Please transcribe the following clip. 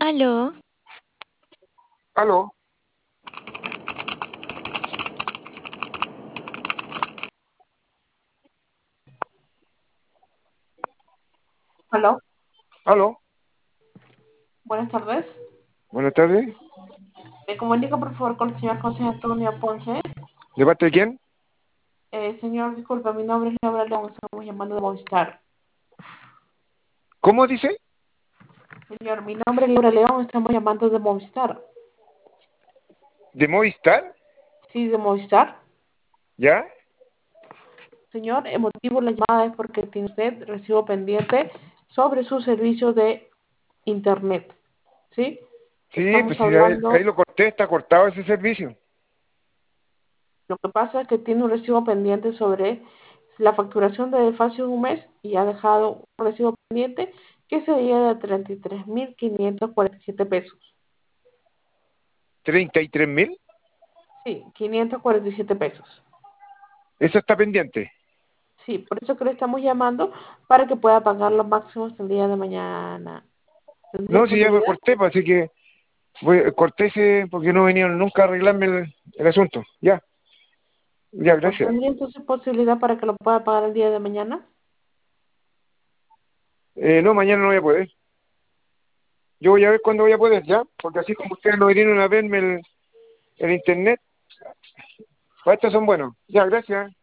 Aló, Aló, Aló, aló, buenas tardes. buenas tardes. Me comunica por favor con el señor José Antonio Ponce. ¿De parte de quién? Señor, disculpa, mi nombre es Laura León, estamos llamando de Movistar. ¿Cómo dice? Señor, mi nombre es Laura León, estamos llamando de Movistar. ¿De Movistar? Sí, de Movistar. ¿Ya? Señor, el motivo de la llamada es porque tiene usted recibo pendiente sobre su servicio de Internet. ¿Sí? Sí, pues Estamos sí, ahí hablando, lo corté, está cortado ese servicio. lo que pasa es que tiene un recibo pendiente sobre la facturación de fase de un mes y ha dejado un recibo pendiente que sería de 33.547 pesos. 33.000. Sí, 547 pesos. Eso está pendiente. Sí, por eso que le estamos llamando para que pueda pagar lo máximo hasta el día de mañana. ¿Tendría No, si ya lo posibilidad? corté, pues, así que corté ese porque no vinieron nunca a arreglarme el asunto. Ya, ya, Ya, pues gracias. tendría entonces posibilidad para que lo pueda pagar el día de mañana. No, mañana no voy a poder. Yo voy a ver cuándo voy a poder, ¿ya? Porque así como ustedes no vinieron a verme el internet, para estos son buenos. Ya, gracias.